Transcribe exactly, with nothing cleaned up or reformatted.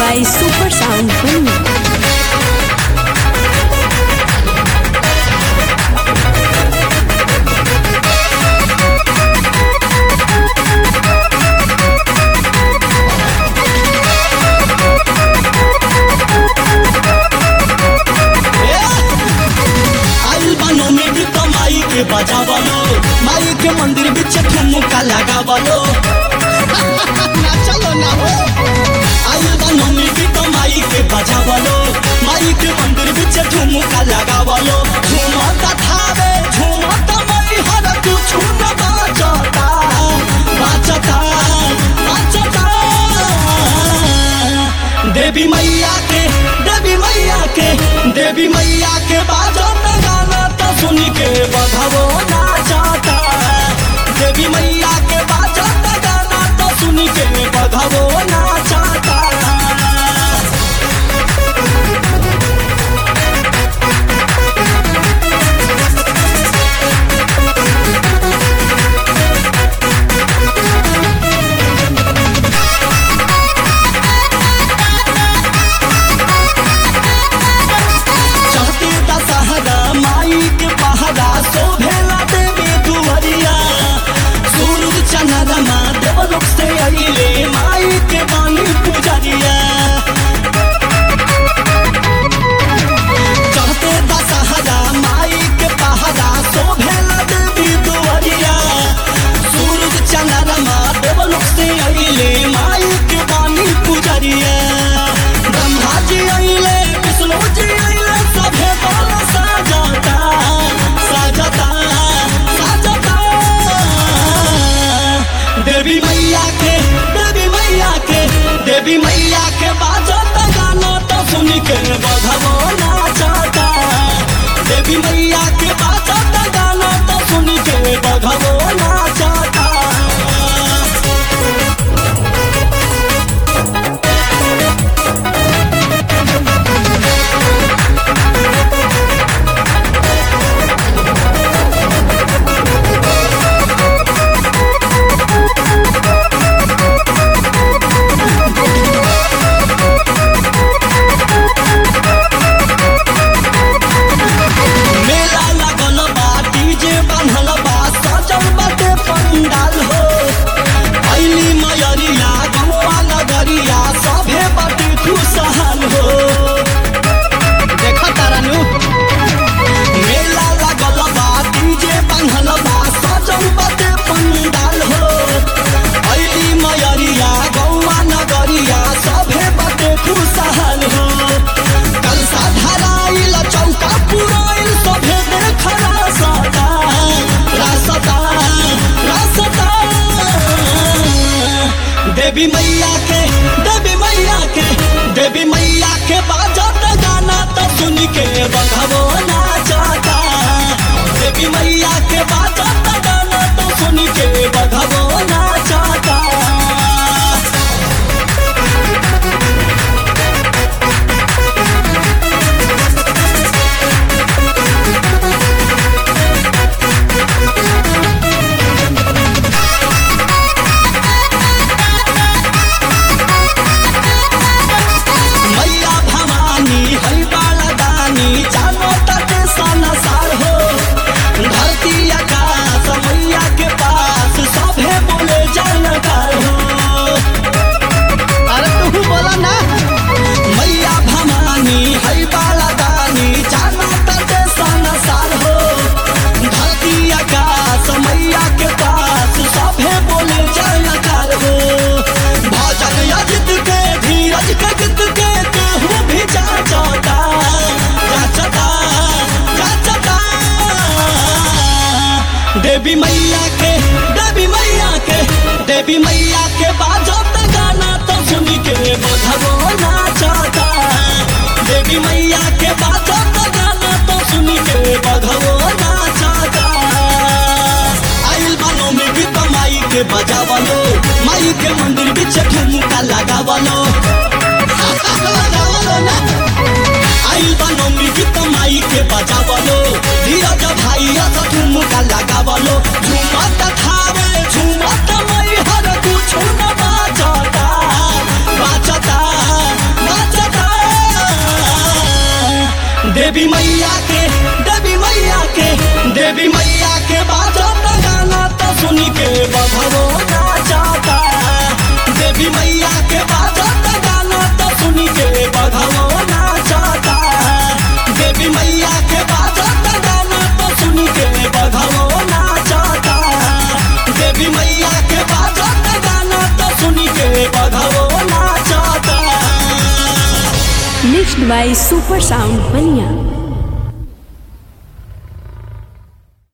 by Super Sound Film. बजावलो माई के मंदिर बिच ठुमका लगावलो चलो ना हो आइल बनोमी की तो माई के बजावलो माई के मंदिर बिच ठुमका लगावलो झूमता थावे झूमता मई हर कुछ न बाचता बाचता बाचता देवी मैया के देवी मैया के देवी मैया के बाजत गाना तो सुन के बधावो नाचता देवी मैया के बाजत गाना तो सुन के बधावो नाचता शोभेला देवी दुवरिया सूरज चंद्रमा देवलोक से आइले माई के बानी पुजरिया चढ़ते दशहरा माई के पहरा शोभेला देवी दुवरिया सूरज चंद्रमा देवलोक से आइले माई के बानी पुजरिया ब्रह्मा जी आइले विष्णु जी आइले सभे बाल साजता साजता साजता देवी मैया के देवी मैया के देवी मैया के बाजत गाना तो सुन के बधावो नाचता देवी मैया के बाजत गाना तो सुन के बधावो नाचता देवी मैया के देवी मैया के देवी मैया के बाजत गाना तो सुन के बधावो नाचता देवी मैया के बाजत गाना तो सुन के बधावो नाचता देवी मैया के देवी मैया के देवी मैया के बाजत गाना तो सुन के बधावो नाचता देवी मैया के बाजत गाना तो सुन के बधावो नाचता आइल बानो में भी माई के बजावलो माई के मंदिर बिच ठुमका लगावलो आइल बानो में भी माई के बजावलो धीरज भाई ऐसा ठुमका लगावलो झूमता थावे झूमता मई हर कुछ न बाचता बाचता Mixed by Super Sound Bania.